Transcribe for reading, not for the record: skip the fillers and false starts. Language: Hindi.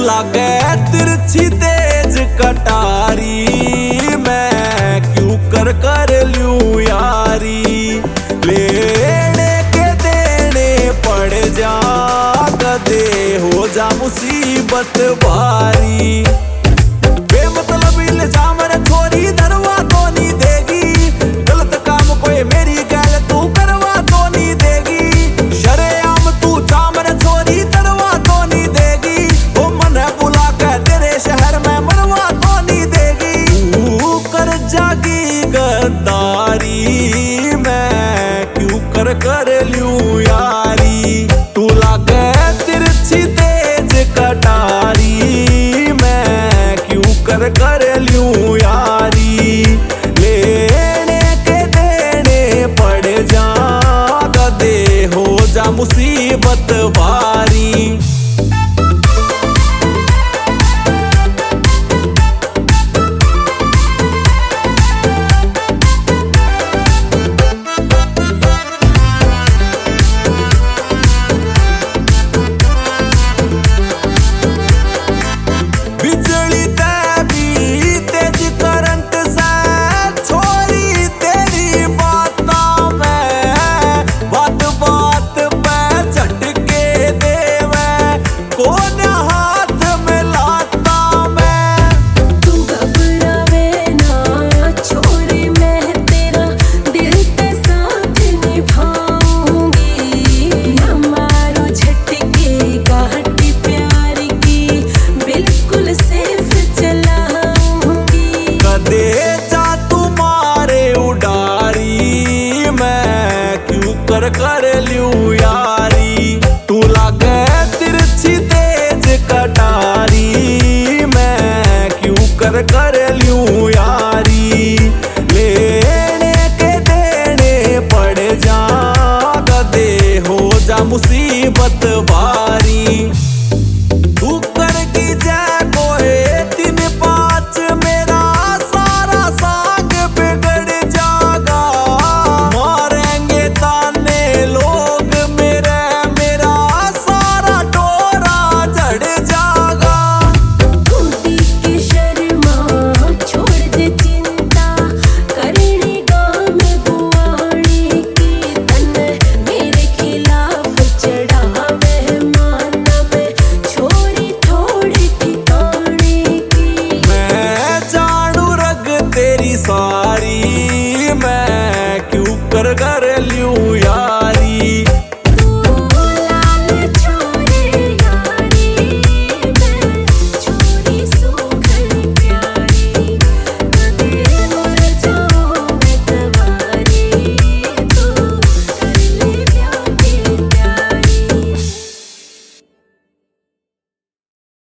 लागे तिरछी तेज कटारी, मैं क्यों कर लूं यारी। लेने के देने पड़ जा कदे हो जा मुसीबत भारी। बेमतलब इल्जाम रे छोरी दरवा तो नहीं देगी, गलत काम कोई मेरी गैल तू करवा तो नहीं देगी। शरेआम तू जाम रे छोरी दरवा तो नहीं देगी, ओ मन बुला के तेरे शहर में मरवा तो नहीं देगी। तू कर जागी गद्दारी, मैं क्यों कर लूं यारी। तू लागे तिरछी तेज कटारी, मैं क्यों कर लूं यारी। लेने के देने पड़ जा कदे हो जा मुसीबत भारी। कर लूं यारी। तू लागे तिरछी तेज कटारी, मैं क्यों कर लूं यारी। लेने के देने पड़ जा कदे हो जा मुसीबत भारी। तू कर की जय कोई 3-5 मेरा सारा साग बिगड़ जागा। मारेंगे ताने लोग मेरे, मेरा सारा टोरा झड़ जागा। खुदी की शर्मा छोड़ दे चिंता, करनी गाम बुआड़ी की तन मेरे खिलाफ चढ़ा मेहमाना में छोरी थोड़ी ठिकाने की। मैं जानू रग तेरी सारी, मैं क्यों कर लूं यार।